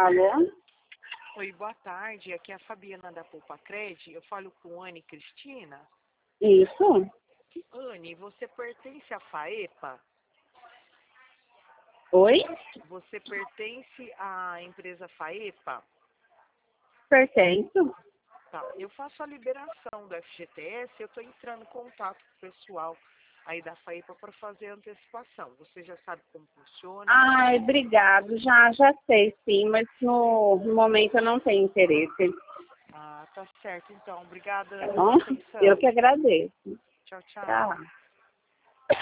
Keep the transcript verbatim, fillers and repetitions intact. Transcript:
Alô? Oi, boa tarde. Aqui é a Fabiana da Poupa Cred. Eu falo com Anne Cristina. Isso? Anne, você pertence à FAEPA? Oi? Você pertence à empresa FAEPA? Pertenço? Tá. Eu faço a liberação do F G T S. Eu estou entrando em contato com o pessoal aí da FAEPA para fazer a antecipação. Você já sabe como funciona? Ai, obrigado. Já, já sei, sim, mas no momento eu não tenho interesse. Ah, tá certo. Então, obrigada Tá pela bom? atenção. Eu que agradeço. Tchau, tchau. Tchau.